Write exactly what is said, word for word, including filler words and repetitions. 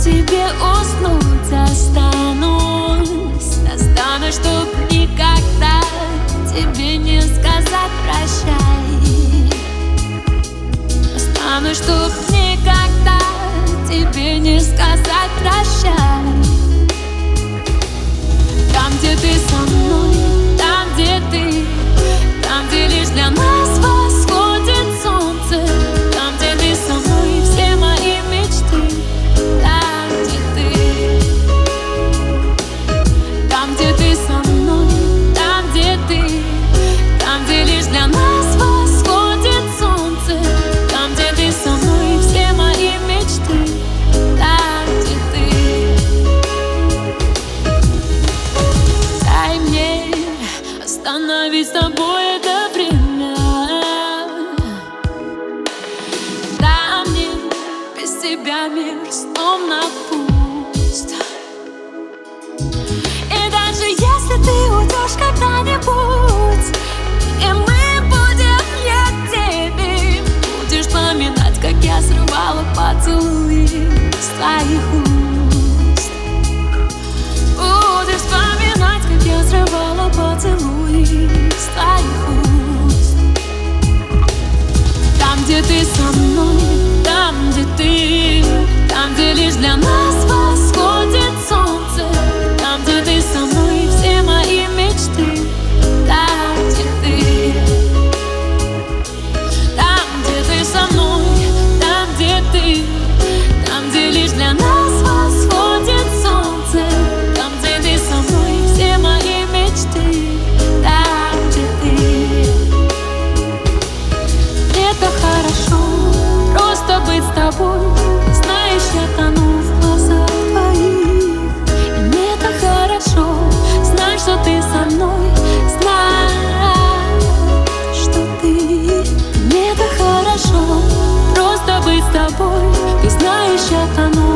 тебе уснуть останусь. Останусь, чтоб никогда тебе не сказать прощай. Останусь, чтоб никогда тебе не сказать прощай. Там, где ты со мной, там, где ты, там, где лишь для нас восходит солнце. Там, где ты со мной, все мои мечты. Там, где ты, там, где ты со мной, там, где ты, там, где лишь для нас восходит солнце. Там, где ты со мной, все мои мечты. Там, где ты. Дай мне остановить с тобой это время. Дай мне без тебя мир словно пуст. И даже если ты уйдешь когда-нибудь, и мы будем не теми, будешь вспоминать, как я срывала поцелуи с твоих уст. Будешь вспоминать, как я срывала поцелуи с твоих уст. Там, где ты со мной, там, где ты, там, где лишь для нас восходит солнце. Там, где ты со мной, все мои мечты. Там, где ты, там, где ты со мной, там, где ты, там, где лишь для нас восходит солнце. Там, где ты со мной, все мои мечты. Там, где ты. Это хорошо, просто быть с тобой. Знаешь, я тону в глазах твоих. И мне так хорошо знать, что ты со мной. Знать, что ты. Мне так хорошо просто быть с тобой. Ты знаешь, я тону